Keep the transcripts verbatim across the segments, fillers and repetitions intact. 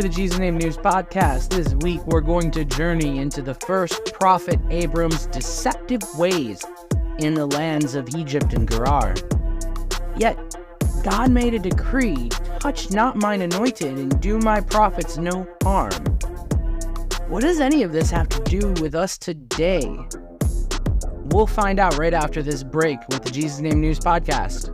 to the Jesus Name News Podcast. This week we're going to journey into the first prophet Abram's deceptive ways in the lands of Egypt and Gerar. Yet, God made a decree, touch not mine anointed and do my prophets no harm. What does any of this have to do with us today? We'll find out right after this break with the Jesus Name News Podcast.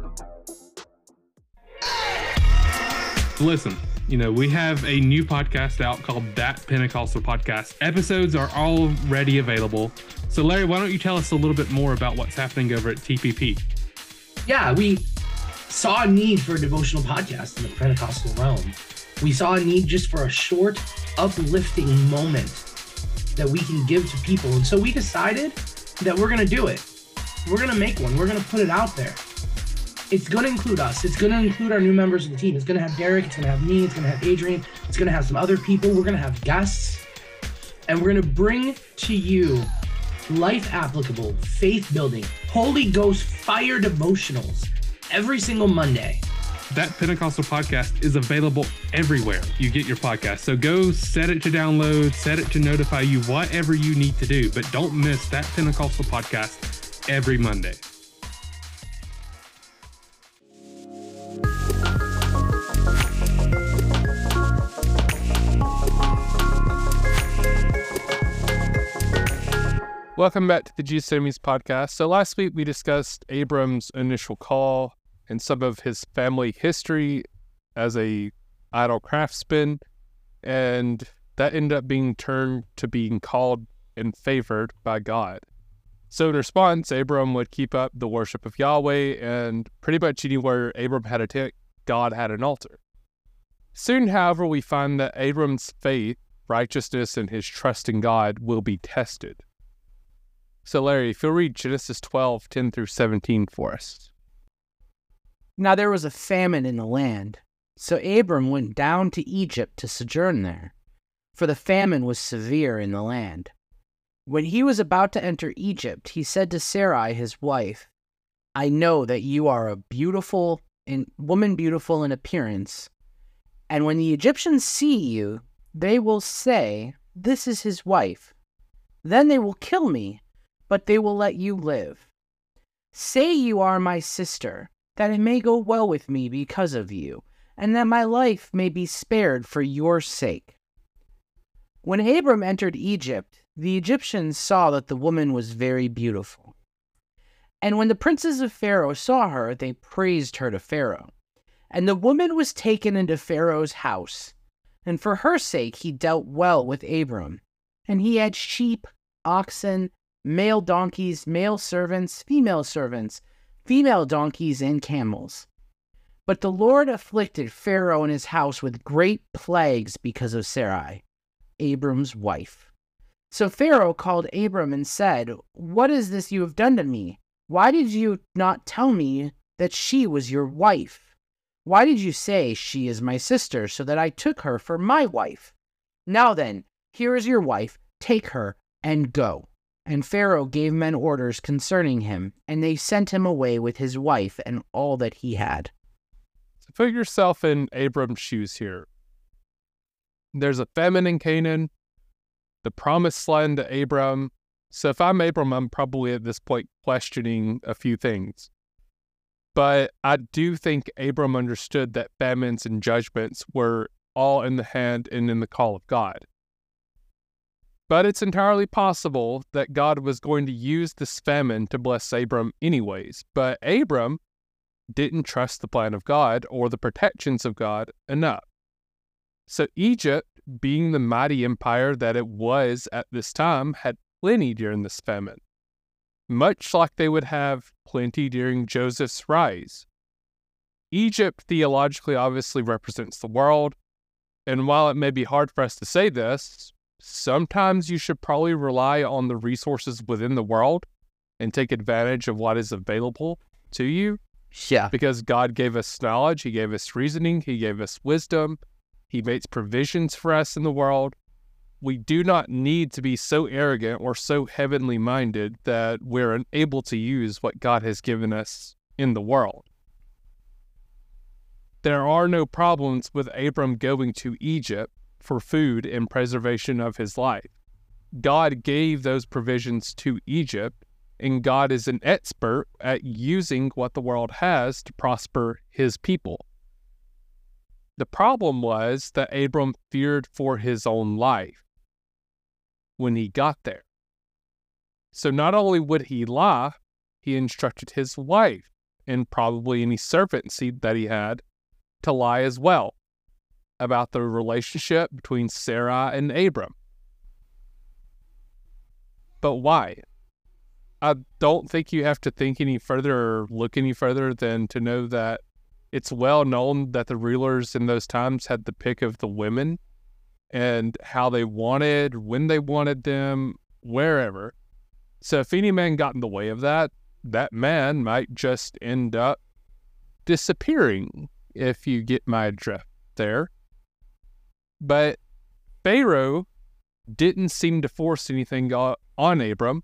Listen, you know, we have a new podcast out called That Pentecostal Podcast. Episodes are already available. So Larry, why don't you tell us a little bit more about what's happening over at T P P? Yeah, we saw a need for a devotional podcast in the Pentecostal realm. We saw a need just for a short, uplifting moment that we can give to people. And so we decided that we're going to do it. We're going to make one. We're going to put it out there. It's going to include us. It's going to include our new members of the team. It's going to have Derek. It's going to have me. It's going to have Adrian. It's going to have some other people. We're going to have guests. And we're going to bring to you life applicable, faith building, Holy Ghost fire devotionals every single Monday. That Pentecostal Podcast is available everywhere you get your podcast. So go set it to download, set it to notify you, whatever you need to do. But don't miss That Pentecostal Podcast every Monday. Welcome back to the Jesus Name News Podcast. So last week we discussed Abram's initial call and some of his family history as a idol craftsman, and that ended up being turned to being called and favored by God. So in response, Abram would keep up the worship of Yahweh, and pretty much anywhere Abram had a tent, God had an altar. Soon, however, we find that Abram's faith, righteousness, and his trust in God will be tested. So Larry, if you'll read Genesis twelve, ten through seventeen for us. Now there was a famine in the land, so Abram went down to Egypt to sojourn there, for the famine was severe in the land. When he was about to enter Egypt, he said to Sarai his wife, I know that you are a beautiful in, woman beautiful in appearance, and when the Egyptians see you, they will say, this is his wife. Then they will kill me, but they will let you live. Say you are my sister, that it may go well with me because of you, and that my life may be spared for your sake. When Abram entered Egypt, the Egyptians saw that the woman was very beautiful. And when the princes of Pharaoh saw her, they praised her to Pharaoh. And the woman was taken into Pharaoh's house, and for her sake he dealt well with Abram. And he had sheep, oxen, male donkeys, male servants, female servants, female donkeys, and camels. But the Lord afflicted Pharaoh and his house with great plagues because of Sarai, Abram's wife. So Pharaoh called Abram and said, What is this you have done to me? Why did you not tell me that she was your wife? Why did you say, she is my sister, so that I took her for my wife? Now then, here is your wife, take her and go. And Pharaoh gave men orders concerning him, and they sent him away with his wife and all that he had. So put yourself in Abram's shoes here. There's a famine in Canaan, the promised land to Abram. So if I'm Abram, I'm probably at this point questioning a few things. But I do think Abram understood that famines and judgments were all in the hand and in the call of God. But it's entirely possible that God was going to use this famine to bless Abram anyways. But Abram didn't trust the plan of God or the protections of God enough. So Egypt, being the mighty empire that it was at this time, had plenty during this famine, much like they would have plenty during Joseph's rise. Egypt theologically obviously represents the world, and while it may be hard for us to say this, sometimes you should probably rely on the resources within the world and take advantage of what is available to you. Yeah. Because God gave us knowledge, He gave us reasoning, He gave us wisdom, He makes provisions for us in the world. We do not need to be so arrogant or so heavenly minded that we're unable to use what God has given us in the world. There are no problems with Abram going to Egypt for food and preservation of his life. God gave those provisions to Egypt, and God is an expert at using what the world has to prosper his people. The problem was that Abram feared for his own life when he got there. So not only would he lie, he instructed his wife, and probably any servant seed that he had, to lie as well about the relationship between Sarah and Abram. But why? I don't think you have to think any further or look any further than to know that it's well known that the rulers in those times had the pick of the women and how they wanted, when they wanted them, wherever. So if any man got in the way of that, that man might just end up disappearing, if you get my drift there. But Pharaoh didn't seem to force anything on Abram.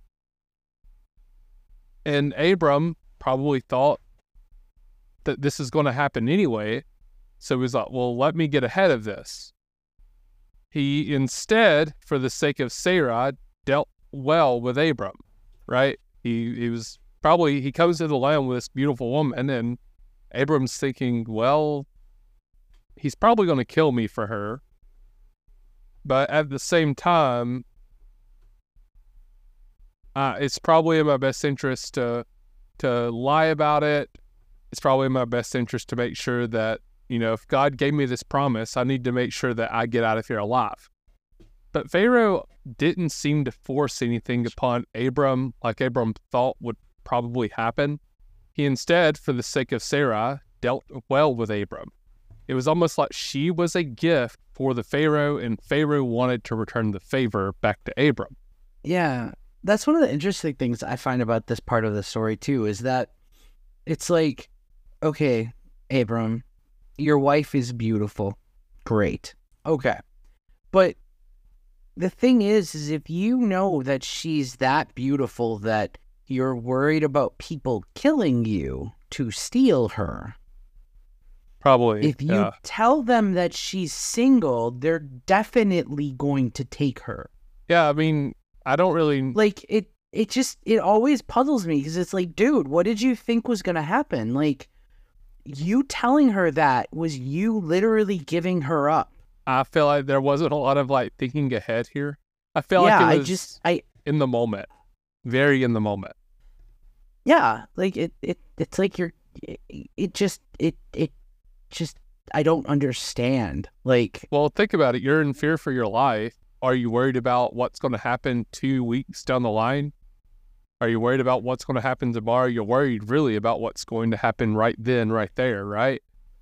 And Abram probably thought that this is going to happen anyway. So he was like, well, let me get ahead of this. He instead, for the sake of Sarai, dealt well with Abram, right? He, he was probably, he comes to the land with this beautiful woman, and Abram's thinking, well, he's probably going to kill me for her. But at the same time, uh, it's probably in my best interest to to lie about it. It's probably in my best interest to make sure that, you know, if God gave me this promise, I need to make sure that I get out of here alive. But Pharaoh didn't seem to force anything upon Abram like Abram thought would probably happen. He instead, for the sake of Sarai, dealt well with Abram. It was almost like she was a gift for the Pharaoh, and Pharaoh wanted to return the favor back to Abram. Yeah, that's one of the interesting things I find about this part of the story too, is that it's like, okay, Abram, your wife is beautiful. Great. Okay. But the thing is, is if you know that she's that beautiful that you're worried about people killing you to steal her, probably, if you yeah. tell them that she's single, they're definitely going to take her. Yeah, I mean, I don't really... Like, it, it just, it always puzzles me, because it's like, dude, what did you think was going to happen? Like, you telling her that was you literally giving her up. I feel like there wasn't a lot of, like, thinking ahead here. I feel yeah, like it was I just, I, in the moment. Very in the moment. Yeah, like, it, it it's like you're, it, it just, it, it just, I don't understand. Like, well, think about it. You're in fear for your life. Are you worried about what's going to happen two weeks down the line? Are you worried about what's going to happen tomorrow? You're worried really about what's going to happen right then, right there, right?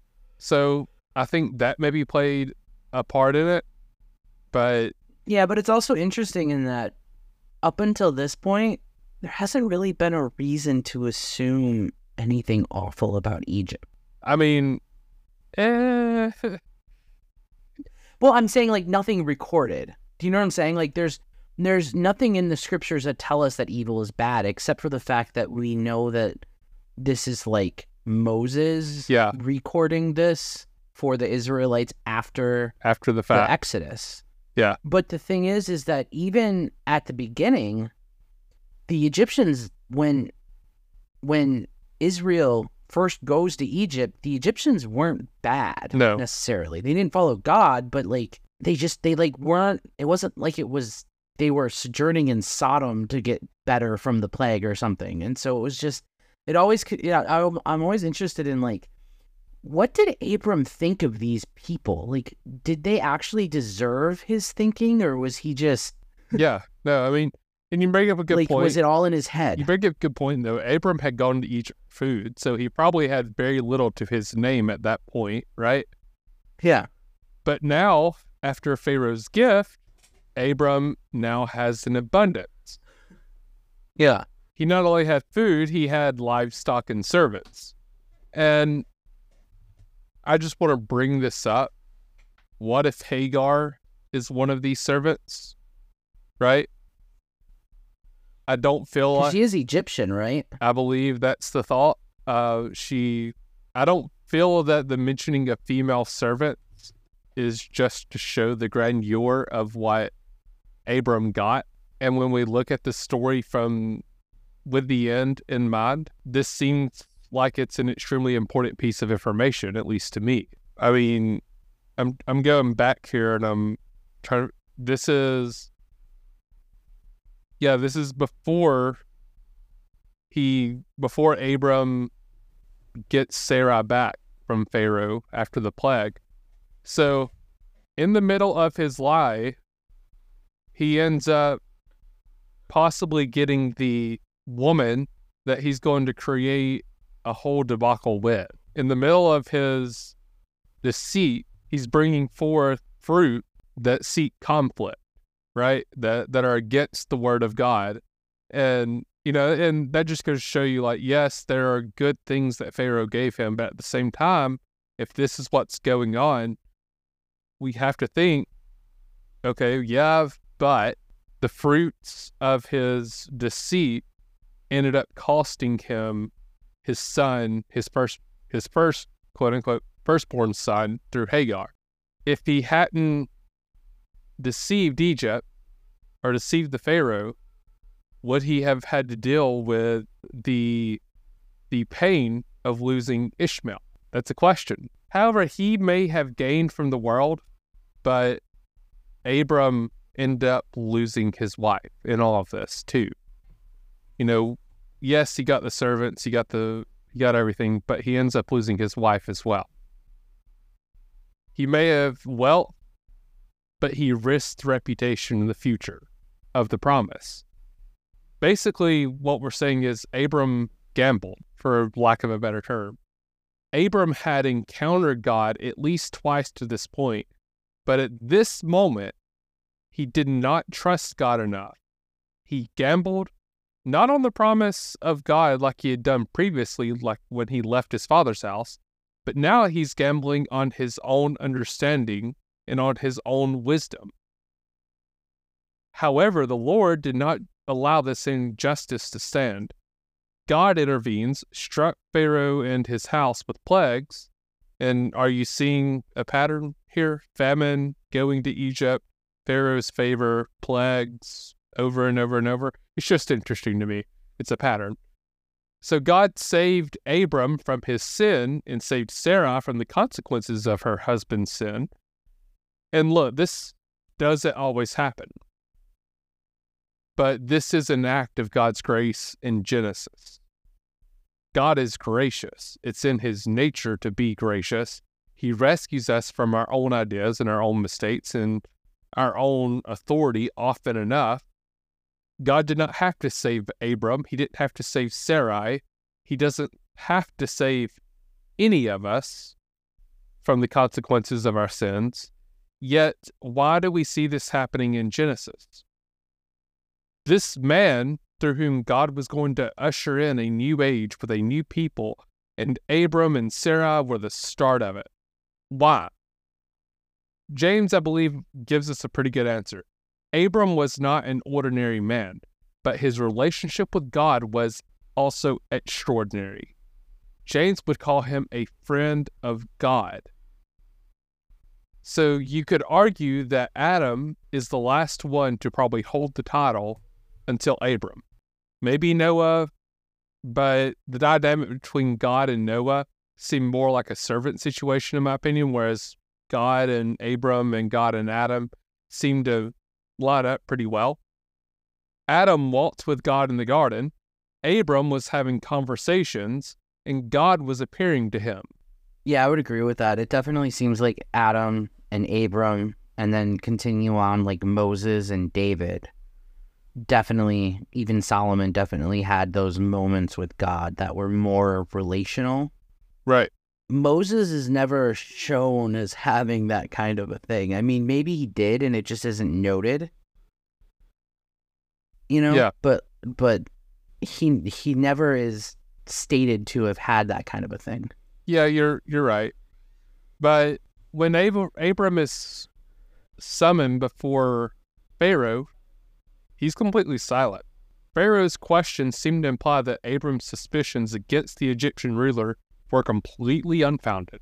So I think that maybe played a part in it, but... Yeah, but it's also interesting in that up until this point, there hasn't really been a reason to assume anything awful about Egypt. I mean, eh... Well, I'm saying, like, nothing recorded. Do you know what I'm saying? Like, there's there's nothing in the scriptures that tell us that evil is bad, except for the fact that we know that this is, like, Moses yeah. recording this for the Israelites after, after the fact. the Exodus. Yeah. But the thing is, is that even at the beginning, the Egyptians, when when Israel first goes to Egypt, the Egyptians weren't bad no. necessarily. They didn't follow God, but like they just they like weren't. It wasn't like it was they were sojourning in Sodom to get better from the plague or something. And so it was just it always. Yeah, I'm I'm always interested in like, what did Abram think of these people? Like, did they actually deserve his thinking, or was he just... Yeah, no, I mean, and you bring up a good like, point. Was it all in his head? You bring up a good point, though. Abram had gone to Egypt for food, so he probably had very little to his name at that point, right? Yeah. But now, after Pharaoh's gift, Abram now has an abundance. Yeah. He not only had food, he had livestock and servants. And I just want to bring this up. What if Hagar is one of these servants? Right? I don't feel like... She is Egyptian, right? I believe that's the thought. Uh, she... I don't feel that the mentioning of female servants is just to show the grandeur of what Abram got. And when we look at the story from with the end in mind, this seems like it's an extremely important piece of information, at least to me. I mean, I'm I'm going back here and I'm trying to, this is, yeah, this is before he, before Abram gets Sarah back from Pharaoh after the plague. So in the middle of his lie, he ends up possibly getting the woman that he's going to create a whole debacle with. In the middle of his deceit, he's bringing forth fruit that seek conflict, right? That that are against the word of God. And, you know, and that just goes to show you, like, yes, there are good things that Pharaoh gave him, but at the same time, if this is what's going on, we have to think, okay, yeah, but the fruits of his deceit ended up costing him his son, his first, his first, quote unquote, firstborn son through Hagar. If he hadn't deceived Egypt or deceived the Pharaoh, would he have had to deal with the the pain of losing Ishmael? That's a question. However, he may have gained from the world, but Abram ended up losing his wife in all of this too. You know, yes, he got the servants, he got the he got everything, but he ends up losing his wife as well. He may have wealth, but he risked reputation in the future of the promise. Basically, what we're saying is Abram gambled, for lack of a better term. Abram had encountered God at least twice to this point, but at this moment, he did not trust God enough. He gambled, not on the promise of God like he had done previously, like when he left his father's house, but now he's gambling on his own understanding and on his own wisdom. However, the Lord did not allow this injustice to stand. God intervenes, struck Pharaoh and his house with plagues. And are you seeing a pattern here? Famine, going to Egypt, Pharaoh's favor, plagues, over and over and over. It's just interesting to me. It's a pattern. So God saved Abram from his sin and saved Sarah from the consequences of her husband's sin. And look, this doesn't always happen. But this is an act of God's grace in Genesis. God is gracious. It's in his nature to be gracious. He rescues us from our own ideas and our own mistakes and our own authority often enough. God did not have to save Abram. He didn't have to save Sarai. He doesn't have to save any of us from the consequences of our sins. Yet, why do we see this happening in Genesis? This man, through whom God was going to usher in a new age with a new people, and Abram and Sarah were the start of it. Why? James, I believe, gives us a pretty good answer. Abram was not an ordinary man, but his relationship with God was also extraordinary. James would call him a friend of God. So you could argue that Adam is the last one to probably hold the title until Abram. Maybe Noah, but the dynamic between God and Noah seemed more like a servant situation, in my opinion, whereas God and Abram and God and Adam seemed to line up pretty well. Adam walked with God in the garden. Abram was having conversations, and God was appearing to him. Yeah, I would agree with that. It definitely seems like Adam and Abram, and then continue on like Moses and David. Definitely, even Solomon definitely had those moments with God that were more relational. Right. Moses is never shown as having that kind of a thing. I mean, maybe he did, and it just isn't noted. You know? Yeah. But but he he never is stated to have had that kind of a thing. Yeah, you're you're right. But when Ab- Abram is summoned before Pharaoh, he's completely silent. Pharaoh's questions seem to imply that Abram's suspicions against the Egyptian ruler were completely unfounded.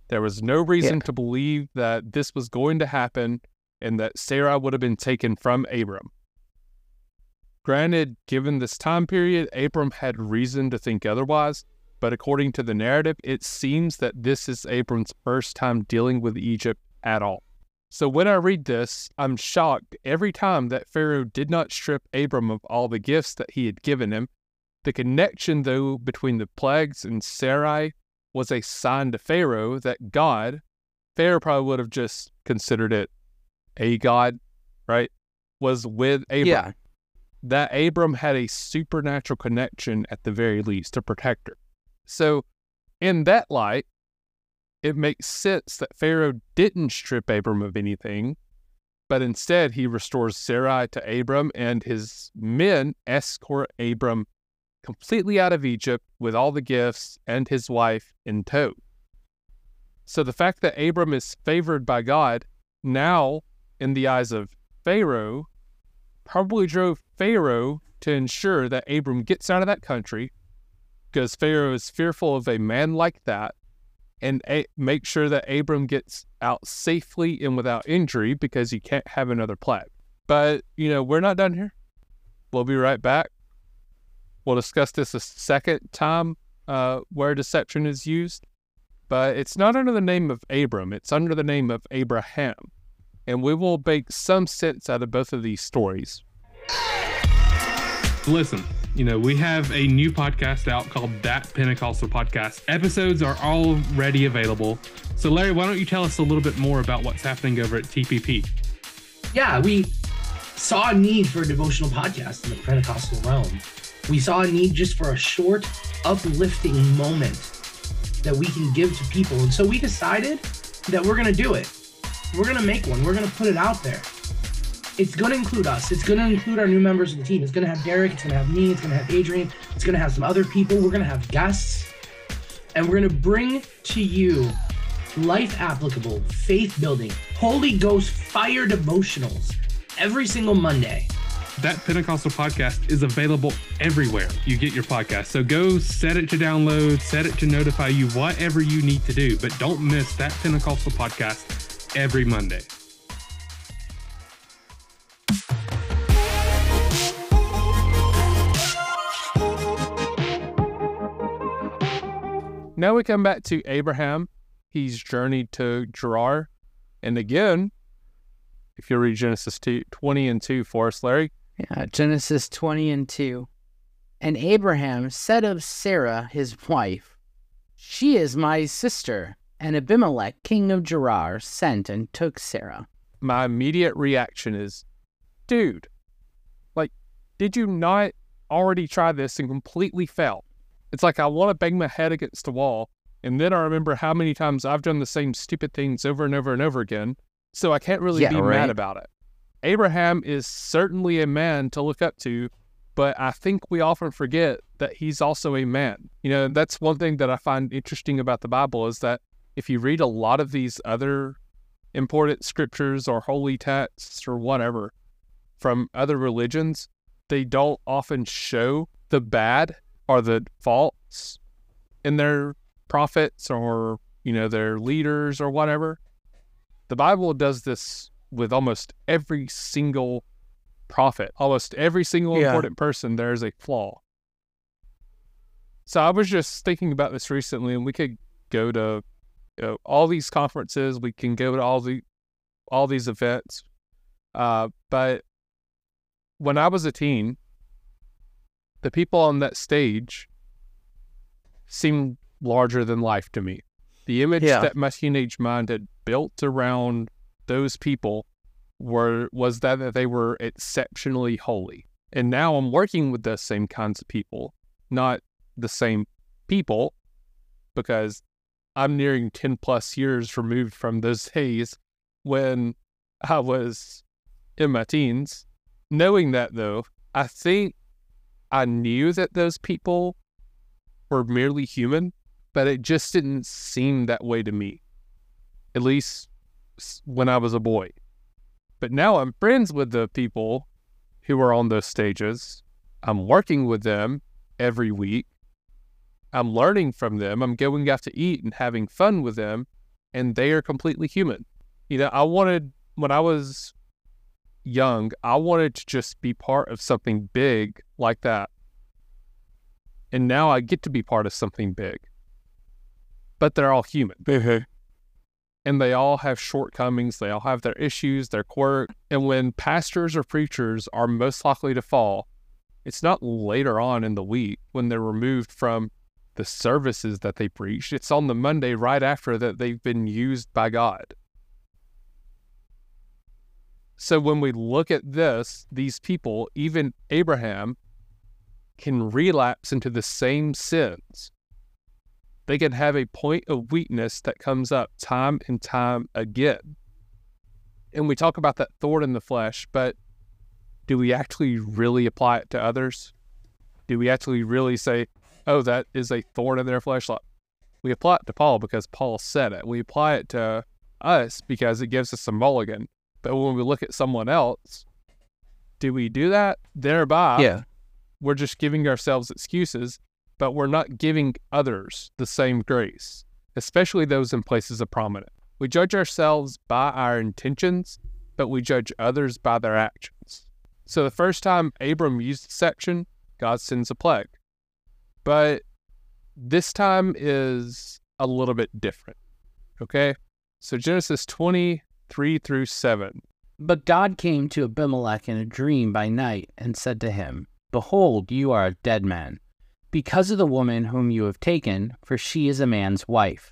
There was no reason Yeah. to believe that this was going to happen and that Sarah would have been taken from Abram. Granted, given this time period, Abram had reason to think otherwise, but according to the narrative, it seems that this is Abram's first time dealing with Egypt at all. So when I read this, I'm shocked every time that Pharaoh did not strip Abram of all the gifts that he had given him. The connection, though, between the plagues and Sarai was a sign to Pharaoh that God, Pharaoh probably would have just considered it a God, right, was with Abram. Yeah. That Abram had a supernatural connection at the very least to protect her. So in that light, it makes sense that Pharaoh didn't strip Abram of anything, but instead he restores Sarai to Abram, and his men escort Abram completely out of Egypt with all the gifts and his wife in tow. So the fact that Abram is favored by God now in the eyes of Pharaoh probably drove Pharaoh to ensure that Abram gets out of that country, because Pharaoh is fearful of a man like that, and a- make sure that Abram gets out safely and without injury, because you can't have another plague. But, you know, we're not done here. We'll be right back. We'll discuss this a second time uh, where deception is used, but it's not under the name of Abram, it's under the name of Abraham. And we will make some sense out of both of these stories. Listen, you know, we have a new podcast out called That Pentecostal Podcast. Episodes are already available. So Larry, why don't you tell us a little bit more about what's happening over at T P P? Yeah, we saw a need for a devotional podcast in the Pentecostal realm. We saw a need just for a short, uplifting moment that we can give to people. And so we decided that we're going to do it. We're going to make one. We're going to put it out there. It's going to include us. It's going to include our new members of the team. It's going to have Derek. It's going to have me. It's going to have Adrian. It's going to have some other people. We're going to have guests. And we're going to bring to you life applicable, faith building, Holy Ghost fire devotionals every single Monday. That Pentecostal Podcast is available everywhere you get your podcast. So go set it to download, set it to notify you, whatever you need to do. But don't miss That Pentecostal Podcast every Monday. Now we come back to Abraham. He's journeyed to Gerar. And again, if you read Genesis two, twenty and two for us, Larry. Yeah, Genesis twenty and two. And Abraham said of Sarah, his wife, "She is my sister." And Abimelech, king of Gerar, sent and took Sarah. My immediate reaction is, dude, like, did you not already try this and completely fail? It's like I want to bang my head against the wall, and then I remember how many times I've done the same stupid things over and over and over again, so I can't really Yeah, be right. mad about it. Abraham is certainly a man to look up to, but I think we often forget that he's also a man. You know, that's one thing that I find interesting about the Bible, is that if you read a lot of these other important scriptures or holy texts or whatever from other religions, they don't often show the bad or the faults in their prophets or, you know, their leaders or whatever. The Bible does this with almost every single prophet, almost every single Yeah. important person. There's a flaw. So I was just thinking about this recently, and we could go to, you know, all these conferences. We can go to all the all these events. Uh, but when I was a teen, the people on that stage seemed larger than life to me. The image Yeah. that my teenage mind had built around those people were was that, that they were exceptionally holy. And now I'm working with those same kinds of people, not the same people, because I'm nearing ten plus years removed from those days when I was in my teens. Knowing that, though, I think I knew that those people were merely human, but it just didn't seem that way to me, at least when I was a boy. But now I'm friends with the people who are on those stages. I'm working with them every week. I'm learning from them. I'm going out to eat and having fun with them. and they are completely human. You know, I wanted, when I was young, I wanted to just be part of something big like that. And now I get to be part of something big. But they're all human. Mm-hmm. And they all have shortcomings. They all have their issues, their quirk. And when pastors or preachers are most likely to fall, it's not later on in the week when they're removed from the services that they preached. It's on the Monday right after that they've been used by God. So when we look at this, these people, even Abraham, can relapse into the same sins. They can have a point of weakness that comes up time and time again. And we talk about that thorn in the flesh, but do we actually really apply it to others? Do we actually really say, oh, that is a thorn in their flesh? We apply it to Paul because Paul said it. We apply it to us because it gives us a mulligan. But when we look at someone else, do we do that? Thereby, Yeah. we're just giving ourselves excuses, but we're not giving others the same grace, especially those in places of prominence. We judge ourselves by our intentions, but we judge others by their actions. So the first time Abram used deception, God sends a plague. But this time is a little bit different, okay? So Genesis twenty-three through seven. But God came to Abimelech in a dream by night and said to him, Behold, you are a dead man, because of the woman whom you have taken, for she is a man's wife.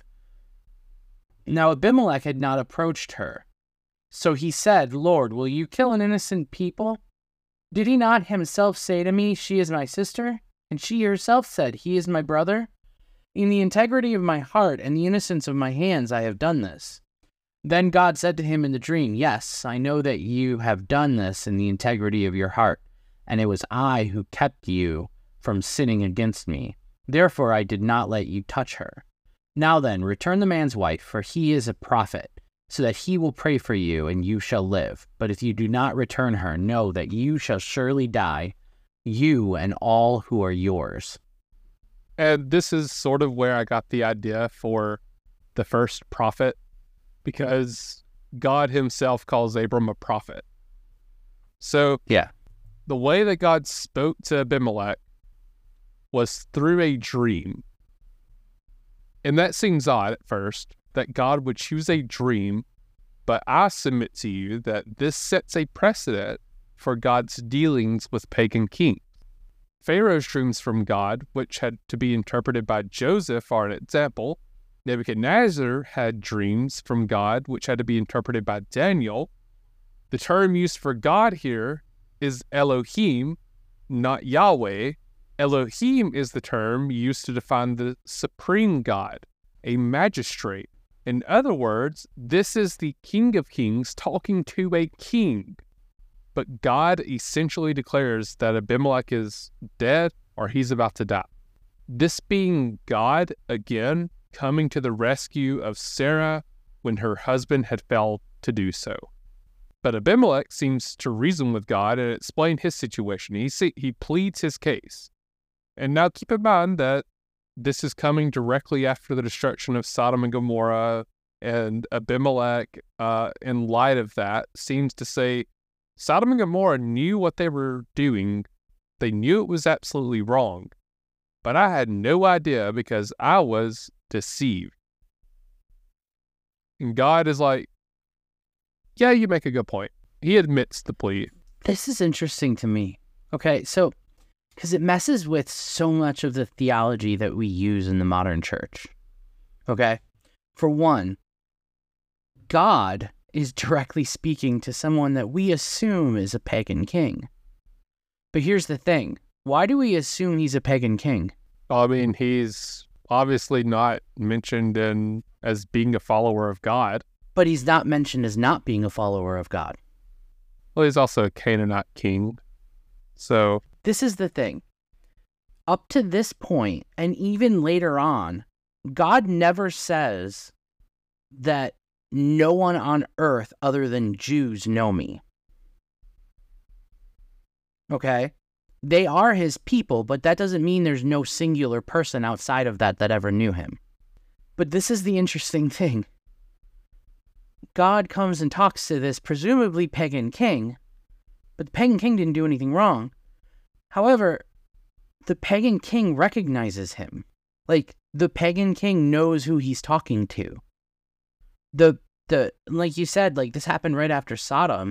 Now Abimelech had not approached her. So he said, Lord, will you kill an innocent people? Did he not himself say to me, She is my sister? And she herself said, He is my brother? In the integrity of my heart and the innocence of my hands I have done this. Then God said to him in the dream, Yes, I know that you have done this in the integrity of your heart, and it was I who kept you from sinning against me. Therefore I did not let you touch her. Now then, return the man's wife, for he is a prophet, so that he will pray for you, and you shall live. But if you do not return her, know that you shall surely die, you and all who are yours. And this is sort of where I got the idea for the first prophet, because God himself calls Abram a prophet. So Yeah. the way that God spoke to Abimelech was through a dream. And that seems odd at first, that God would choose a dream, but I submit to you that this sets a precedent for God's dealings with pagan kings. Pharaoh's dreams from God, which had to be interpreted by Joseph, are an example. Nebuchadnezzar had dreams from God, which had to be interpreted by Daniel. The term used for God here is Elohim, not Yahweh. Elohim is the term used to define the supreme God, a magistrate. In other words, this is the King of Kings talking to a king. But God essentially declares that Abimelech is dead or he's about to die. This being God, again, coming to the rescue of Sarah when her husband had failed to do so. But Abimelech seems to reason with God and explain his situation. He see, he pleads his case. And now keep in mind that this is coming directly after the destruction of Sodom and Gomorrah, and Abimelech, uh, in light of that, seems to say Sodom and Gomorrah knew what they were doing. They knew it was absolutely wrong. But I had no idea because I was deceived. And God is like, yeah, you make a good point. He admits the plea. This is interesting to me. Okay, so, because it messes with so much of the theology that we use in the modern church. Okay? For one, God is directly speaking to someone that we assume is a pagan king. But here's the thing. Why do we assume he's a pagan king? I mean, he's obviously not mentioned in as being a follower of God. But he's not mentioned as not being a follower of God. Well, he's also a Canaanite king. So This is the thing. Up to this point, and even later on, God never says that no one on earth other than Jews know me. Okay? They are his people, but that doesn't mean there's no singular person outside of that that ever knew him. But this is the interesting thing. God comes and talks to this presumably pagan king, but the pagan king didn't do anything wrong. However, the pagan king recognizes him. Like, the pagan king knows who he's talking to. The, the, like you said, like, this happened right after Sodom.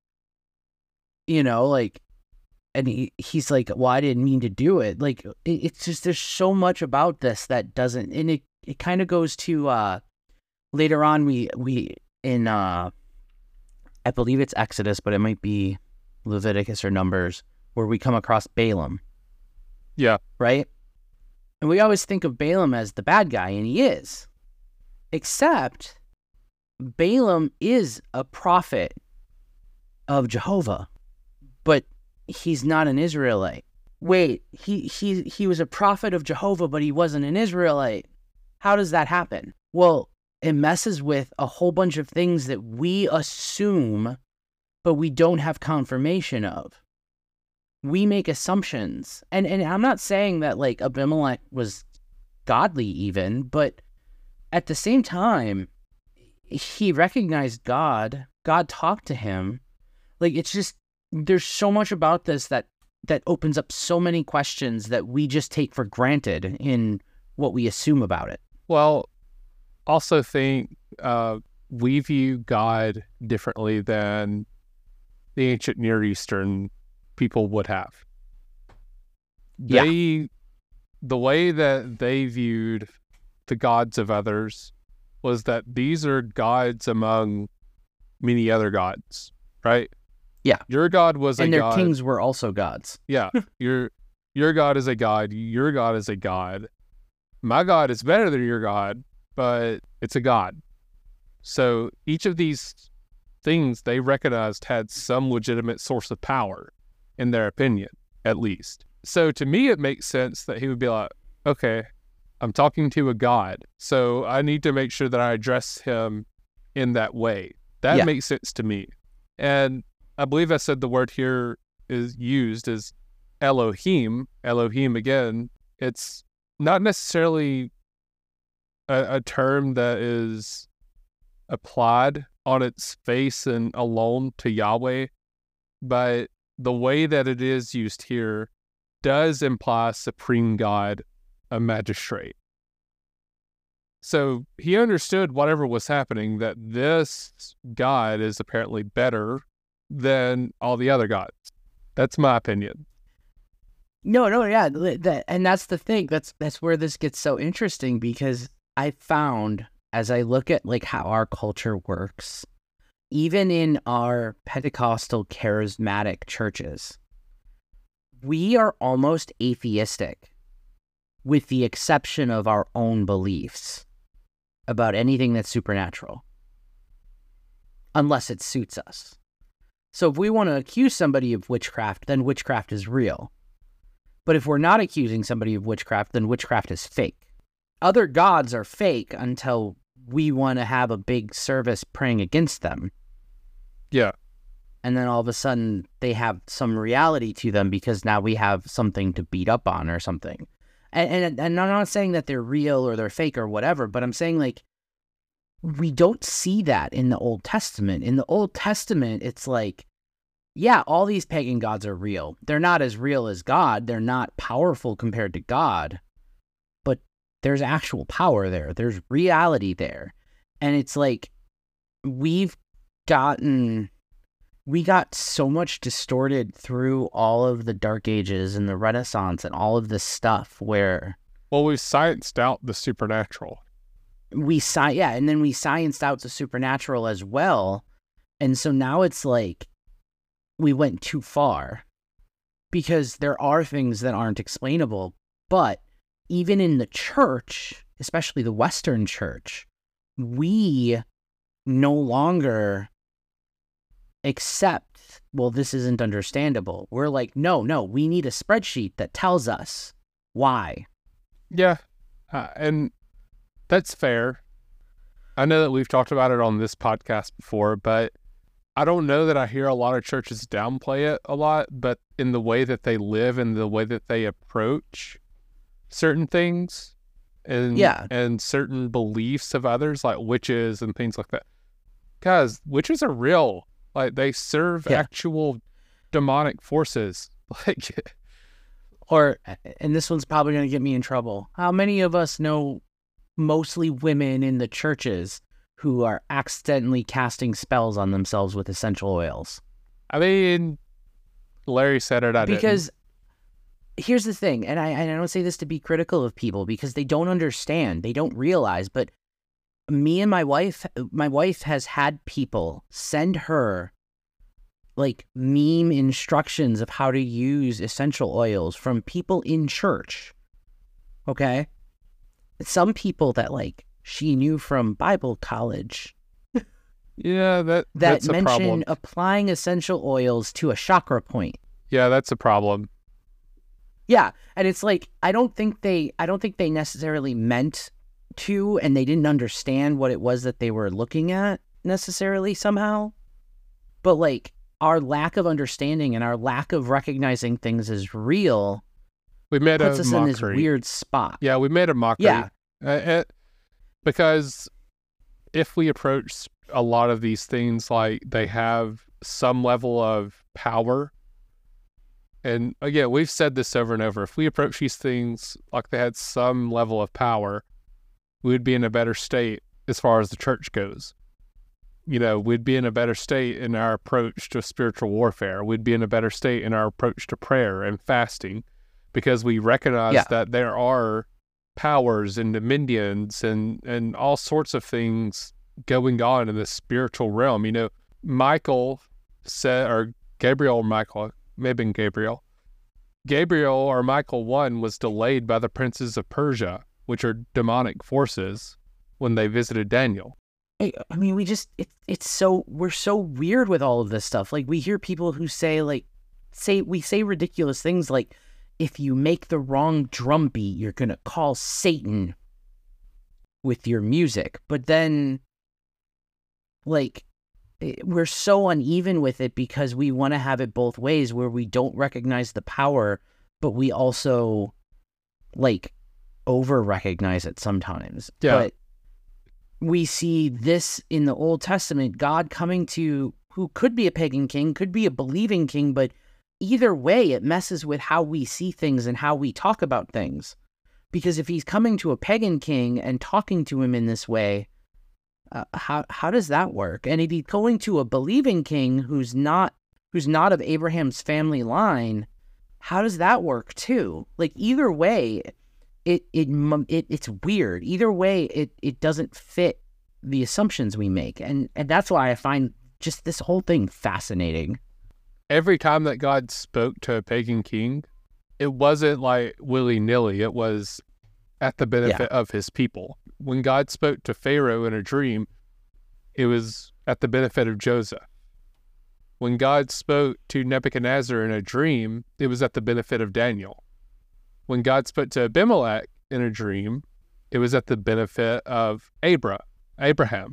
You know, like, and he, he's like, well, I didn't mean to do it. Like, it, it's just, there's so much about this that doesn't, and it, it kind of goes to, uh, later on, we, we, in, uh, I believe it's Exodus, but it might be Leviticus or Numbers, where we come across Balaam. Yeah. Right? And we always think of Balaam as the bad guy, and he is. Except, Balaam is a prophet of Jehovah, but he's not an Israelite. Wait, he, he, he was a prophet of Jehovah, but he wasn't an Israelite. How does that happen? Well, it messes with a whole bunch of things that we assume, but we don't have confirmation of. We make assumptions. And and I'm not saying that, like, Abimelech was godly even, but at the same time, he recognized God. God talked to him. Like, it's just, there's so much about this that, that opens up so many questions that we just take for granted in what we assume about it. Well, also think uh, we view God differently than the ancient Near Eastern people would have. They, yeah. The way that they viewed the gods of others was that these are gods among many other gods, right? Yeah. Your God was and a their god. kings were also gods. Yeah. your your God is a god. Your God is a god. My God is better than your God, but it's a god. So each of these things they recognized had some legitimate source of power, in their opinion, at least. So to me, it makes sense that he would be like, okay, I'm talking to a god, so I need to make sure that I address him in that way. That yeah. makes sense to me. And I believe I said the word here is used as Elohim. Elohim, again, it's not necessarily a, a term that is applied on its face and alone to Yahweh, but the way that it is used here does imply supreme God, a magistrate. So he understood whatever was happening, that this God is apparently better than all the other gods. That's my opinion. No, no, yeah, that, and that's the thing. That's that's where this gets so interesting, because I found, as I look at like how our culture works, even in our Pentecostal charismatic churches, we are almost atheistic, with the exception of our own beliefs about anything that's supernatural, unless it suits us. So if we want to accuse somebody of witchcraft, then witchcraft is real. But if we're not accusing somebody of witchcraft, then witchcraft is fake. Other gods are fake until we want to have a big service praying against them. Yeah. And then all of a sudden they have some reality to them because now we have something to beat up on or something. And, and, and I'm not saying that they're real or they're fake or whatever, but I'm saying, like, we don't see that in the Old Testament. In the Old Testament, it's like, yeah, all these pagan gods are real. They're not as real as God. They're not powerful compared to God. But there's actual power there. There's reality there. And it's like, we've gotten... We got so much distorted through all of the Dark Ages and the Renaissance and all of this stuff where... Well, we scienced out the supernatural. We sci- Yeah, and then we scienced out the supernatural as well. And so now it's like we went too far because there are things that aren't explainable. But even in the church, especially the Western church, we no longer... accept, well, this isn't understandable. We're like, no, no, we need a spreadsheet that tells us why. Yeah, uh, and that's fair. I know that we've talked about it on this podcast before, but I don't know that I hear a lot of churches downplay it a lot, but in the way that they live and the way that they approach certain things and, yeah. and certain beliefs of others, like witches and things like that, guys, witches are real. Like, they serve Yeah. actual demonic forces. Like, Or, and this one's probably going to get me in trouble. How many of us know mostly women in the churches who are accidentally casting spells on themselves with essential oils? I mean, Larry said it. I didn't. Because here's the thing, and I, and I don't say this to be critical of people because they don't understand, they don't realize, but me and my wife, my wife has had people send her like meme instructions of how to use essential oils from people in church. Okay? Some people that like she knew from Bible college Yeah, that that that's a mention problem. applying essential oils to a chakra point. Yeah, that's a problem. Yeah, and it's like I don't think they I don't think they necessarily meant to, and they didn't understand what it was that they were looking at necessarily somehow. But like our lack of understanding and our lack of recognizing things as real We made puts a us mockery. in this weird spot. Yeah, we made a mockery. Yeah. Uh, it, because if we approach a lot of these things like they have some level of power, and again, we've said this over and over, if we approach these things like they had some level of power, we would be in a better state as far as the church goes. You know, we'd be in a better state in our approach to spiritual warfare. We'd be in a better state in our approach to prayer and fasting because we recognize Yeah. that there are powers and dominions and, and all sorts of things going on in the spiritual realm. You know, Michael said, or Gabriel or Michael, may have been Gabriel. Gabriel or Michael one was delayed by the princes of Persia, which are demonic forces, when they visited Daniel. I I mean, we just, it, it's so, we're so weird with all of this stuff. Like, we hear people who say, like, say, we say ridiculous things like, if you make the wrong drum beat, you're going to call Satan with your music. But then, like, it- we're so uneven with it because we want to have it both ways where we don't recognize the power, but we also, like, over recognize it sometimes. Yeah. But we see this in the Old Testament, God coming to who could be a pagan king, could be a believing king, but either way, it messes with how we see things and how we talk about things. Because if he's coming to a pagan king and talking to him in this way, uh, how how does that work? And if he's going to a believing king who's not who's not of Abraham's family line, how does that work too? Like either way, it it, it it's weird. Either way, it it doesn't fit the assumptions we make, and and that's why I find just this whole thing fascinating. Every time that God spoke to a pagan king, it wasn't like willy-nilly. It was at the benefit of his people. When God spoke to Pharaoh in a dream, it was at the benefit of Joseph. When God spoke to Nebuchadnezzar in a dream, it was at the benefit of Daniel. When God spoke to Abimelech in a dream, it was at the benefit of Abra, Abraham.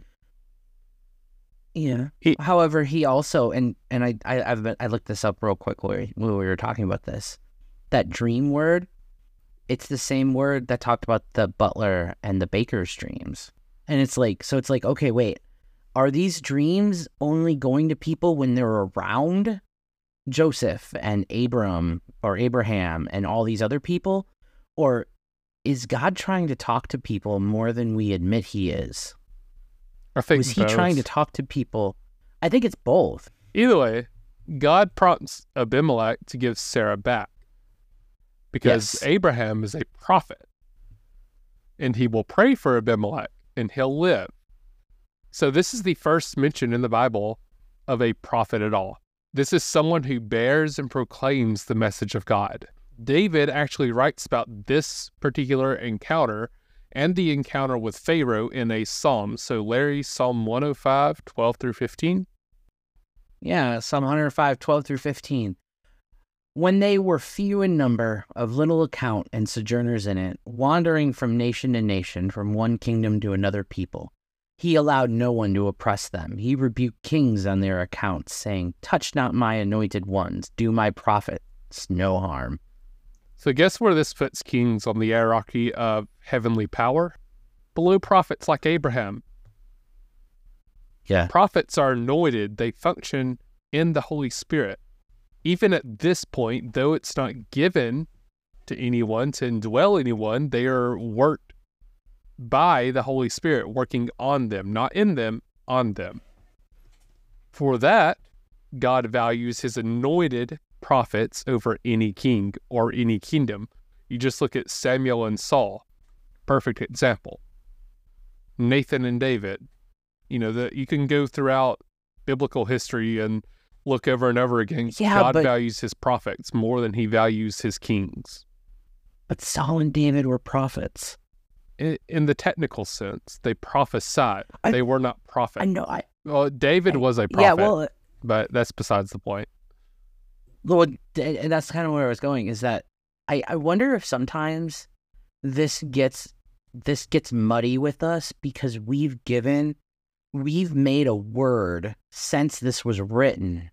Yeah. He- However, he also and and I I I've been, I looked this up real quick when we, when we were talking about this. That dream word, it's the same word that talked about the butler and the baker's dreams. And it's like, so it's like, okay, wait, are these dreams only going to people when they're around Joseph and Abram or Abraham and all these other people? Or is God trying to talk to people more than we admit he is? I think Was he both. trying to talk to people? I think it's both. Either way, God prompts Abimelech to give Sarah back because Yes. Abraham is a prophet and he will pray for Abimelech and he'll live. So this is the first mention in the Bible of a prophet at all. This is someone who bears and proclaims the message of God. David actually writes about this particular encounter and the encounter with Pharaoh in a psalm. So Larry, Psalm one oh five, twelve through fifteen. Yeah, Psalm one oh five, twelve through fifteen. When they were few in number, of little account, and sojourners in it, wandering from nation to nation, from one kingdom to another people, he allowed no one to oppress them. He rebuked kings on their accounts, saying, touch not my anointed ones, do my prophets no harm. So guess where this puts kings on the hierarchy of heavenly power? Below prophets like Abraham. Yeah. Prophets are anointed. They function in the Holy Spirit. Even at this point, though it's not given to anyone to indwell anyone, they are worked by the Holy Spirit, working on them, not in them, on them. For that, God values his anointed prophets over any king or any kingdom. You just look at Samuel and Saul, perfect example. Nathan and David. You know, that you can go throughout biblical history and look over and over again. Yeah, God but- values his prophets more than he values his kings. But Saul and David were prophets. In, in the technical sense, they prophesied. I- they were not prophets. I know. I Well, David I- was a prophet, yeah. Well, but that's besides the point. well, d- and that's kind of where I was going. Is that I, I wonder if sometimes this gets this gets muddy with us because we've given we've made a word since this was written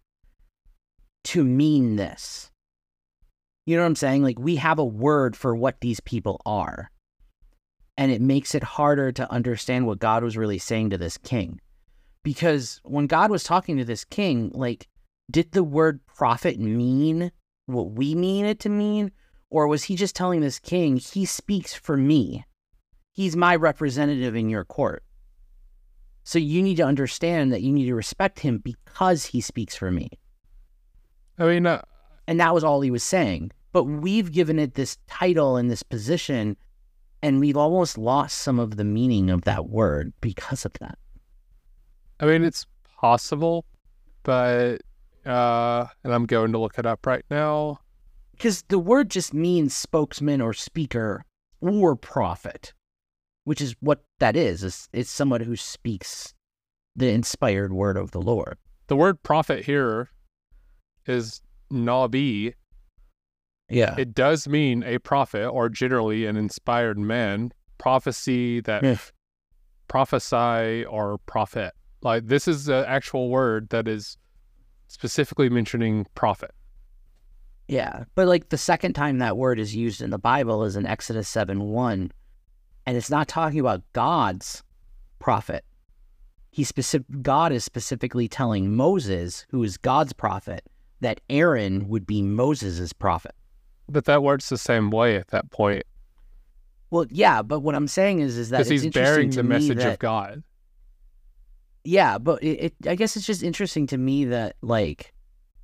to mean this. You know what I'm saying? Like, we have a word for what these people are. And it makes it harder to understand what God was really saying to this king. Because when God was talking to this king, like, did the word prophet mean what we mean it to mean? Or was he just telling this king, he speaks for me? He's my representative in your court. So you need to understand that you need to respect him because he speaks for me. I mean, uh, And that was all he was saying. But we've given it this title and this position, and we've almost lost some of the meaning of that word because of that. I mean, it's possible, but, uh, and I'm going to look it up right now. Because the word just means spokesman or speaker or prophet, which is what that is. It's, it's someone who speaks the inspired word of the Lord. The word prophet here is nabi. Yeah. It does mean a prophet, or generally an inspired man. Prophecy, that Yeah. prophesy, or prophet. Like, this is an actual word that is specifically mentioning prophet. Yeah. But like the second time that word is used in the Bible is in Exodus seven one. And it's not talking about God's prophet. He specific God is specifically telling Moses, who is God's prophet, that Aaron would be Moses's prophet. But that word's the same way at that point, Well, yeah, but what I'm saying is, is that because it's he's bearing interesting the to me message that- of God. Yeah, but it, it, I guess it's just interesting to me that, like,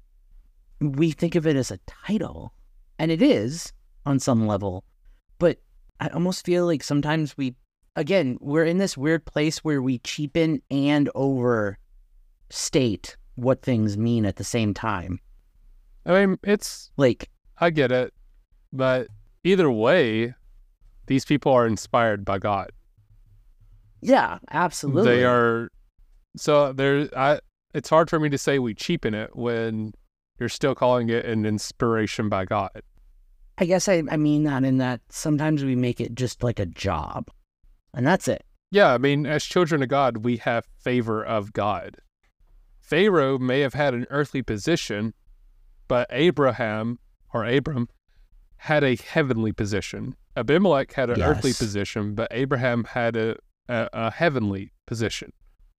we think of it as a title, and it is on some level, but I almost feel like sometimes we, again, we're in this weird place where we cheapen and overstate what things mean at the same time. I mean, it's, Like, I get it, but either way, these people are inspired by God. yeah, absolutely. They are, so there, I, it's hard for me to say we cheapen it when you're still calling it an inspiration by God. I guess I, I mean that in that sometimes we make it just like a job, and that's it. Yeah, I mean, as children of God, we have favor of God. Pharaoh may have had an earthly position, but Abraham, or Abram, had a heavenly position. Abimelech had an earthly Yes. position, but Abraham had a, a, a heavenly position.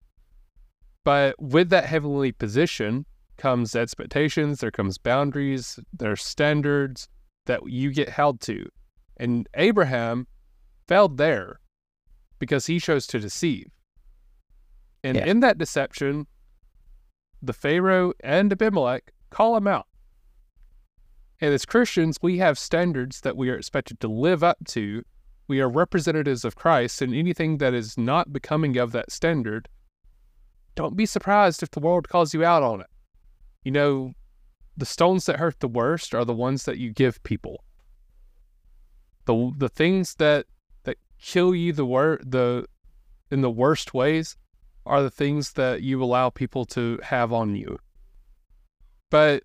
But with that heavenly position comes expectations, there comes boundaries, there's standards that you get held to. And Abraham failed there because he chose to deceive. And Yeah. in that deception, the Pharaoh and Abimelech call him out. And as Christians, we have standards that we are expected to live up to. We are representatives of Christ, and anything that is not becoming of that standard, don't be surprised if the world calls you out on it. You know, the stones that hurt the worst are the ones that you give people. The the things that that kill you the wor- the in the worst ways are the things that you allow people to have on you. But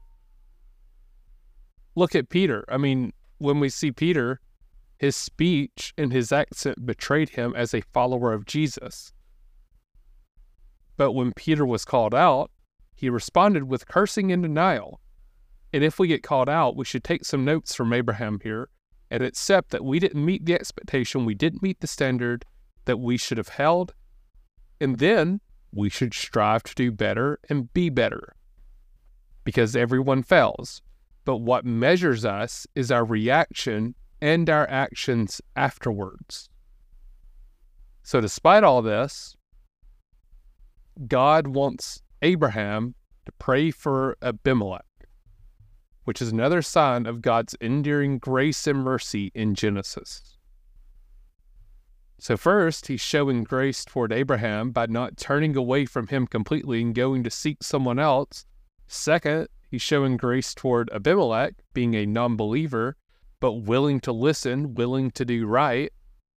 look at Peter. I mean, when we see Peter, his speech and his accent betrayed him as a follower of Jesus. But when Peter was called out, he responded with cursing and denial. And if we get called out, we should take some notes from Abraham here and accept that we didn't meet the expectation, we didn't meet the standard that we should have held, and then we should strive to do better and be better, because everyone fails. But what measures us is our reaction and our actions afterwards. So despite all this, God wants Abraham to pray for Abimelech, which is another sign of God's enduring grace and mercy in Genesis. So first, he's showing grace toward Abraham by not turning away from him completely and going to seek someone else. Second, he's showing grace toward Abimelech, being a non-believer, but willing to listen, willing to do right.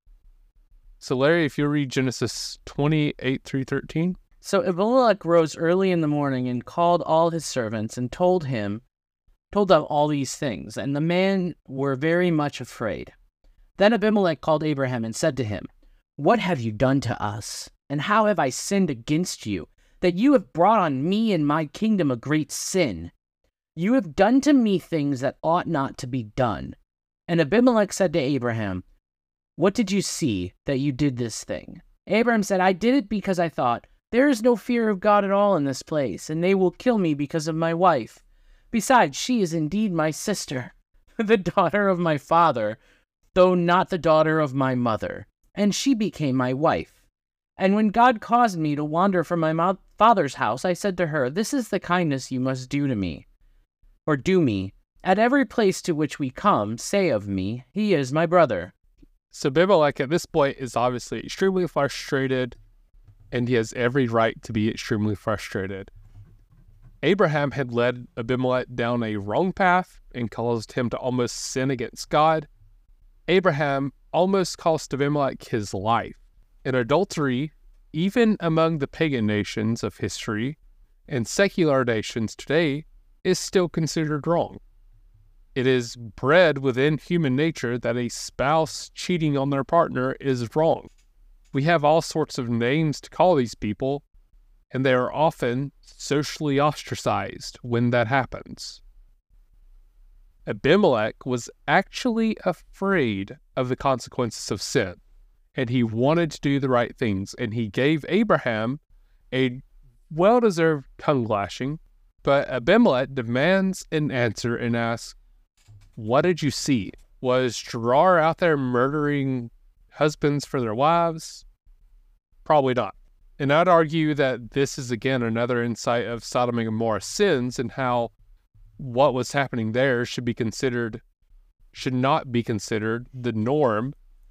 So Larry, if you read Genesis twenty-eight through thirteen. So Abimelech rose early in the morning and called all his servants and told him, told them all these things, and the men were very much afraid. Then Abimelech called Abraham and said to him, "What have you done to us? And how have I sinned against you, that you have brought on me and my kingdom a great sin? You have done to me things that ought not to be done." And Abimelech said to Abraham, "What did you see that you did this thing?" Abraham said, "I did it because I thought, there is no fear of God at all in this place, and they will kill me because of my wife. Besides, she is indeed my sister, the daughter of my father, though not the daughter of my mother, and she became my wife. And when God caused me to wander from my mo- father's house, I said to her, this is the kindness you must do to me, or do me. At every place to which we come, say of me, he is my brother." So Abimelech at this point is obviously extremely frustrated, and he has every right to be extremely frustrated. Abraham had led Abimelech down a wrong path and caused him to almost sin against God. Abraham almost cost Abimelech his life. And adultery, even among the pagan nations of history and secular nations today, is still considered wrong. It is bred within human nature that a spouse cheating on their partner is wrong. We have all sorts of names to call these people, and they are often socially ostracized when that happens. Abimelech was actually afraid of the consequences of sin, and he wanted to do the right things, and he gave Abraham a well-deserved tongue lashing, but Abimelech demands an answer and asks, "What did you see? Was Gerar out there murdering husbands for their wives?" Probably not. And I'd argue that this is, again, another insight of Sodom and Gomorrah's sins and how what was happening there should be considered, should not be considered the norm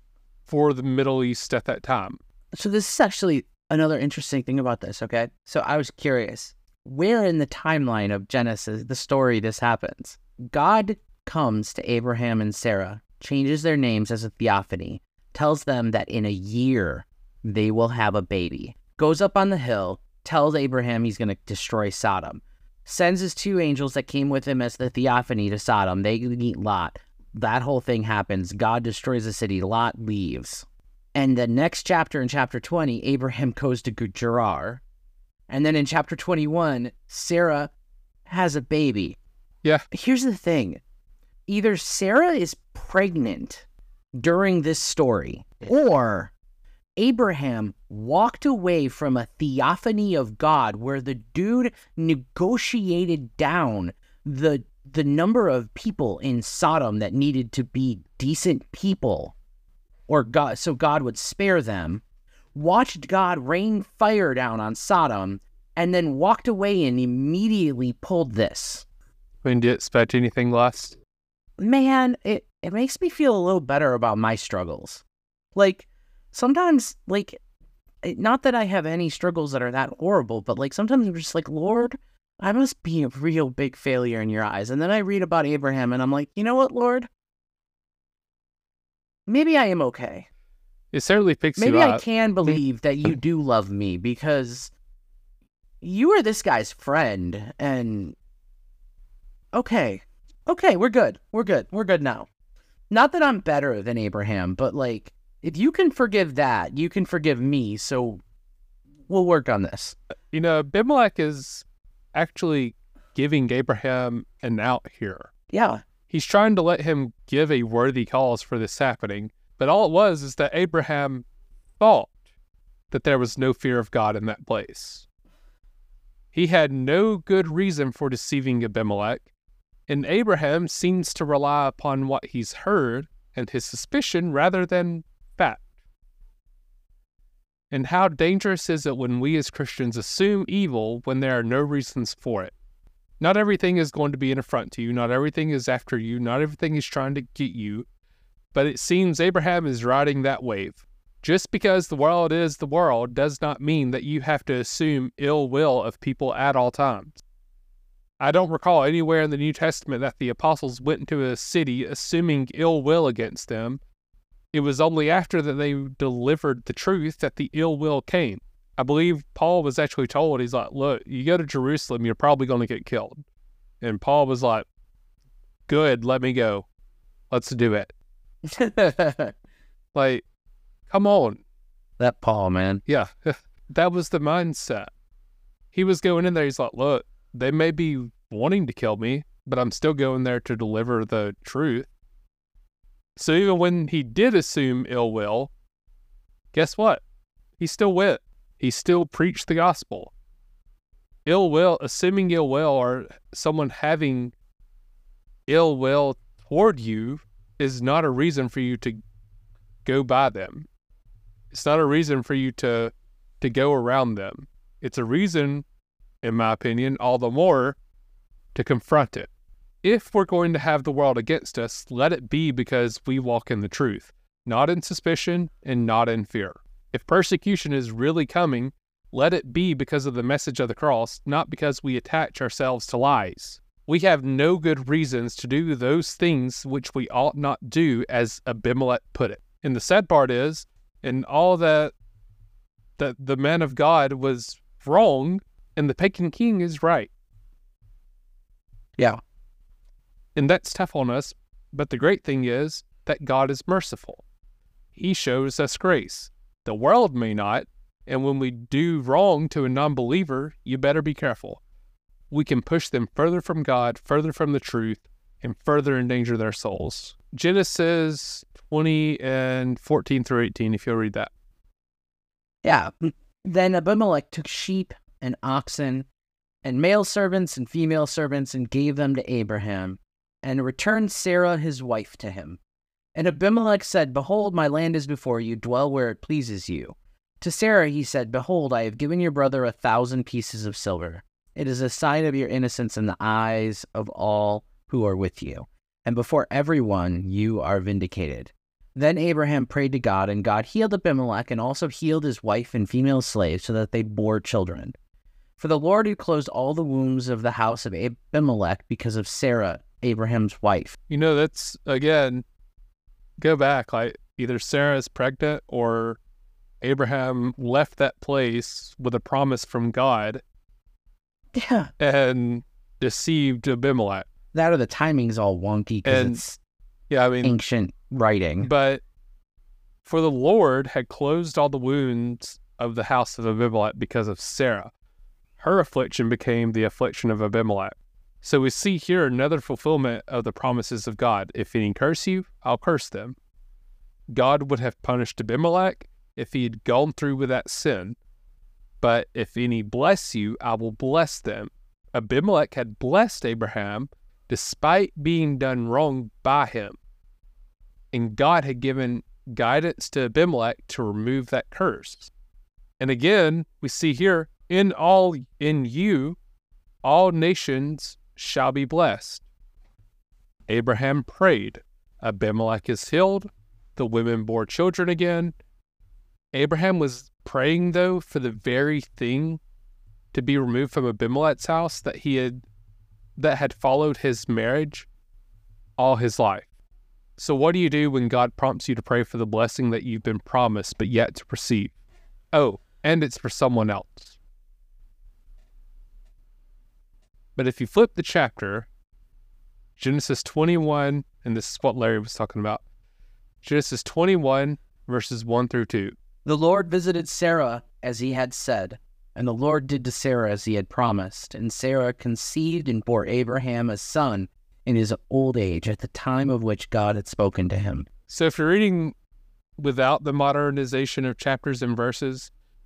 for the Middle East at that time. So this is actually another interesting thing about this, okay? So I was curious, where in the timeline of Genesis, the story this happens? God comes to Abraham and Sarah, changes their names as a theophany, tells them that in a year they will have a baby, goes up on the hill, tells Abraham he's going to destroy Sodom, sends his two angels that came with him as the theophany to Sodom. They meet Lot. That whole thing happens. God destroys the city. Lot leaves. And the next chapter, in chapter twenty, Abraham goes to Gerar. And then in chapter twenty-one, Sarah has a baby. Yeah. Here's the thing. Either Sarah is pregnant during this story, or Abraham walked away from a theophany of God where the dude negotiated down the the number of people in Sodom that needed to be decent people, or God, so God would spare them, watched God rain fire down on Sodom, and then walked away and immediately pulled this. I mean, do you expect anything less? Man, it, it makes me feel a little better about my struggles. Like, sometimes, like, not that I have any struggles that are that horrible, but, like, sometimes I'm just like, Lord, I must be a real big failure in your eyes. And then I read about Abraham, and I'm like, you know what, Lord? Maybe I am okay. It certainly picks Maybe you I up. can believe that you do love me, because you are this guy's friend, and okay. Okay, we're good. We're good. We're good now. Not that I'm better than Abraham, but, like, if you can forgive that, you can forgive me, so we'll work on this. You know, Abimelech is actually giving Abraham an out here. Yeah. He's trying to let him give a worthy cause for this happening, but all it was is that Abraham thought that there was no fear of God in that place. He had no good reason for deceiving Abimelech, and Abraham seems to rely upon what he's heard and his suspicion rather than fact. And how dangerous is it when we as Christians assume evil when there are no reasons for it? Not everything is going to be an affront to you. Not everything is after you. Not everything is trying to get you. But it seems Abraham is riding that wave. Just because the world is the world does not mean that you have to assume ill will of people at all times. I don't recall anywhere in the New Testament that the apostles went into a city assuming ill will against them. It was only after that they delivered the truth that the ill will came. I believe Paul was actually told, he's like, look, you go to Jerusalem, you're probably going to get killed. And Paul was like, good, let me go. Let's do it. Like, come on. That Paul, man. Yeah, that was the mindset. He was going in there, he's like, look, they may be wanting to kill me, but I'm still going there to deliver the truth. So even when he did assume ill will, guess what? He still went. He still preached the gospel. Ill will, assuming ill will, or someone having ill will toward you is not a reason for you to go by them. It's not a reason for you to, to go around them. It's a reason, in my opinion, all the more to confront it. If we're going to have the world against us, let it be because we walk in the truth, not in suspicion and not in fear. If persecution is really coming, let it be because of the message of the cross, not because we attach ourselves to lies. We have no good reasons to do those things which we ought not do, as Abimelech put it. And the sad part is, in all that, that the man of God was wrong, and the pagan king is right. Yeah. And that's tough on us, but the great thing is that God is merciful. He shows us grace. The world may not, and when we do wrong to a non-believer, you better be careful. We can push them further from God, further from the truth, and further endanger their souls. Genesis twenty and fourteen through eighteen, if you'll read that. Yeah. Then Abimelech took sheep and oxen and male servants and female servants and gave them to Abraham, and returned Sarah his wife to him. And Abimelech said, behold, my land is before you, dwell where it pleases you. To Sarah he said, behold, I have given your brother a thousand pieces of silver. It is a sign of your innocence in the eyes of all who are with you, and before everyone you are vindicated. Then Abraham prayed to God, and God healed Abimelech, and also healed his wife and female slaves, so that they bore children. For the Lord had closed all the wombs of the house of Abimelech because of Sarah, Abraham's wife. You know, that's, again, go back, like, either Sarah is pregnant or Abraham left that place with a promise from God. Yeah. And deceived Abimelech. That or the timing's all wonky because it's yeah, I mean, ancient writing. But for the Lord had closed all the wounds of the house of Abimelech because of Sarah. Her affliction became the affliction of Abimelech. So we see here another fulfillment of the promises of God. If any curse you, I'll curse them. God would have punished Abimelech if he had gone through with that sin. But if any bless you, I will bless them. Abimelech had blessed Abraham despite being done wrong by him. And God had given guidance to Abimelech to remove that curse. And again, we see here, in all, in you, all nations shall be blessed. Abraham prayed. Abimelech is healed. The women bore children again. Abraham was praying, though, for the very thing to be removed from Abimelech's house that he had, that had followed his marriage all his life. So what do you do when God prompts you to pray for the blessing that you've been promised but yet to receive? Oh, and it's for someone else. But if you flip the chapter, Genesis twenty-one, and this is what Larry was talking about, Genesis twenty-one, verses one through two. The Lord visited Sarah as he had said, and the Lord did to Sarah as he had promised. And Sarah conceived and bore Abraham a son in his old age, at the time of which God had spoken to him. So if you're reading without the modernization of chapters and verses,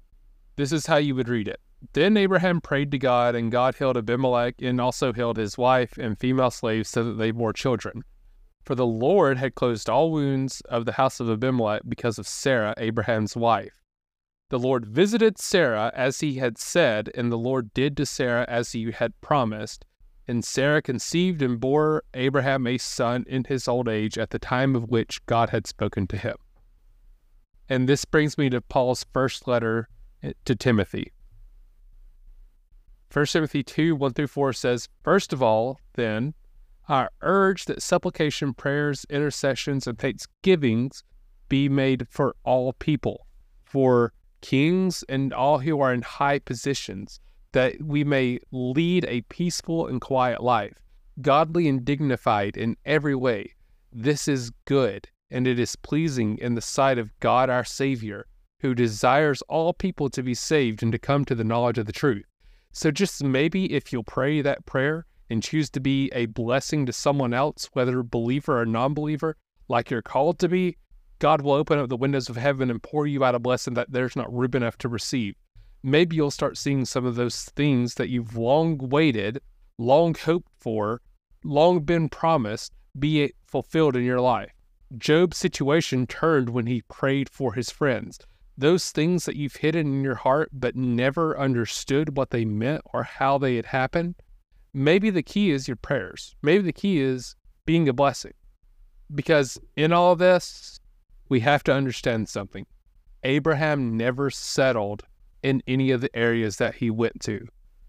This is how you would read it. Then Abraham prayed to God, and God healed Abimelech and also healed his wife and female slaves so that they bore children. For the Lord had closed all wounds of the house of Abimelech because of Sarah, Abraham's wife. The Lord visited Sarah as he had said, and the Lord did to Sarah as he had promised. And Sarah conceived and bore Abraham a son in his old age at the time of which God had spoken to him. And this brings me to Paul's first letter to Timothy. First Timothy two, one through four says, First of all, then, I urge that supplication, prayers, intercessions, and thanksgivings be made for all people, for kings and all who are in high positions, that we may lead a peaceful and quiet life, godly and dignified in every way. This is good, and it is pleasing in the sight of God our Savior, who desires all people to be saved and to come to the knowledge of the truth. So just maybe if you'll pray that prayer and choose to be a blessing to someone else, whether believer or non-believer, like you're called to be, God will open up the windows of heaven and pour you out a blessing that there's not room enough to receive. Maybe you'll start seeing some of those things that you've long waited, long hoped for, long been promised, be fulfilled in your life. Job's situation turned when he prayed for his friends. Those things that you've hidden in your heart but never understood what they meant or how they had happened, maybe the key is your prayers. Maybe the key is being a blessing. Because in all of this, we have to understand something. Abraham never settled in any of the areas that he went to.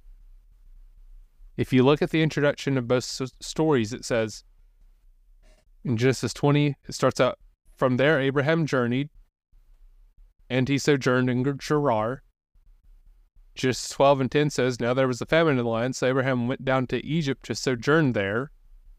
If you look at the introduction of both stories, it says, in Genesis twenty, it starts out, from there Abraham journeyed, and he sojourned in Gerar. Genesis twelve and ten says, now there was a famine in the land, so Abraham went down to Egypt to sojourn there.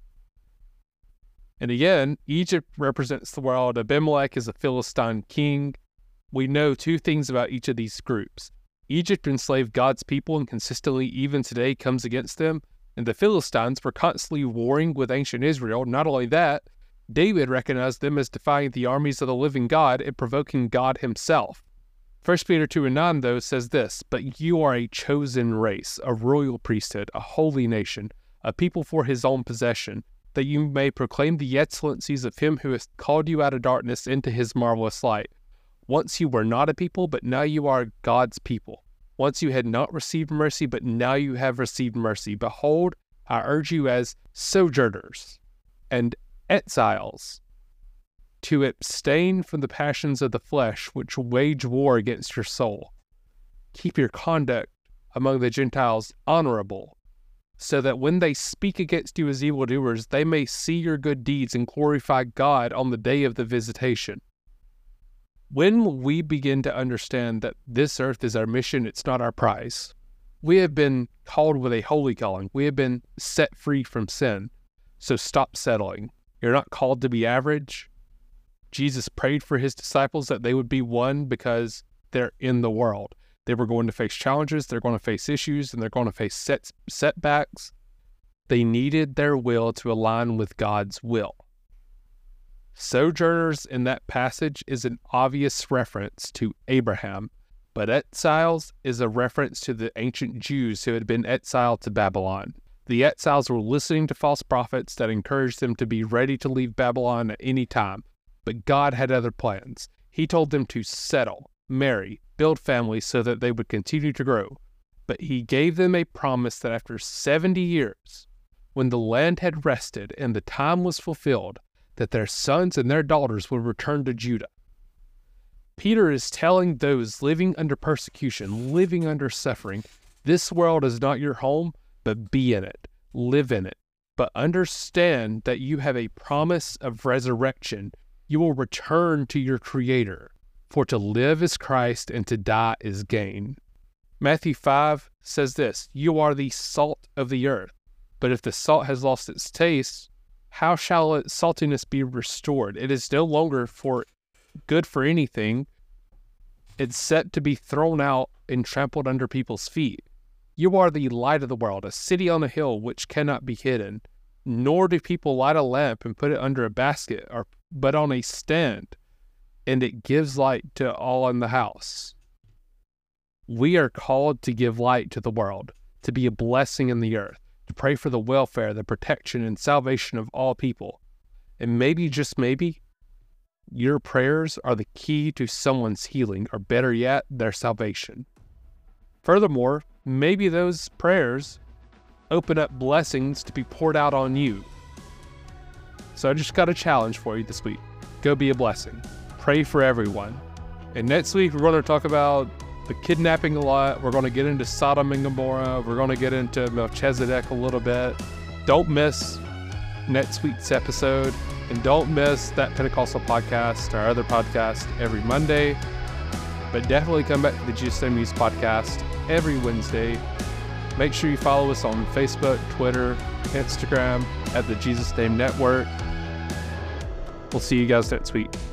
And again, Egypt represents the world. Abimelech is a Philistine king. We know two things about each of these groups. Egypt enslaved God's people and consistently, even today, comes against them. And the Philistines were constantly warring with ancient Israel. Not only that, David recognized them as defying the armies of the living God and provoking God himself. First Peter two and nine, though, says this, but you are a chosen race, a royal priesthood, a holy nation, a people for his own possession, that you may proclaim the excellencies of him who has called you out of darkness into his marvelous light. Once you were not a people, but now you are God's people. Once you had not received mercy, but now you have received mercy. Behold, I urge you as sojourners and exiles to abstain from the passions of the flesh, which wage war against your soul. Keep your conduct among the Gentiles honorable, so that when they speak against you as evildoers, they may see your good deeds and glorify God on the day of the visitation. When we begin to understand that this earth is our mission, it's not our prize. We have been called with a holy calling. We have been set free from sin. So stop settling. You're not called to be average. Jesus prayed for his disciples that they would be one because they're in the world. They were going to face challenges, they're going to face issues, and they're going to face set, setbacks. They needed their will to align with God's will. Sojourners in that passage is an obvious reference to Abraham, but exiles is a reference to the ancient Jews who had been exiled to Babylon. The exiles were listening to false prophets that encouraged them to be ready to leave Babylon at any time, but God had other plans. He told them to settle, marry, build families so that they would continue to grow. But he gave them a promise that after seventy years, when the land had rested and the time was fulfilled, that their sons and their daughters would return to Judah. Peter is telling those living under persecution, living under suffering, this world is not your home, but be in it, live in it. But understand that you have a promise of resurrection. You will return to your Creator. For to live is Christ, and to die is gain. Matthew five says this, you are the salt of the earth. But if the salt has lost its taste, how shall its saltiness be restored? It is no longer for good for anything. It's set to be thrown out and trampled under people's feet. You are the light of the world, a city on a hill which cannot be hidden. Nor do people light a lamp and put it under a basket, or but on a stand, and it gives light to all in the house. We are called to give light to the world, to be a blessing in the earth, to pray for the welfare, the protection, and salvation of all people. And maybe, just maybe, your prayers are the key to someone's healing, or better yet, their salvation. Furthermore, maybe those prayers open up blessings to be poured out on you. So I just got a challenge for you this week. Go be a blessing. Pray for everyone. And next week, we're going to talk about the kidnapping a lot. We're going to get into Sodom and Gomorrah. We're going to get into Melchizedek a little bit. Don't miss next week's episode. And don't miss that Pentecostal podcast, our other podcast, every Monday. But definitely come back to the Jesus Name News podcast every Wednesday. Make sure you follow us on Facebook, Twitter, Instagram at the Jesus Name Network. We'll see you guys next week.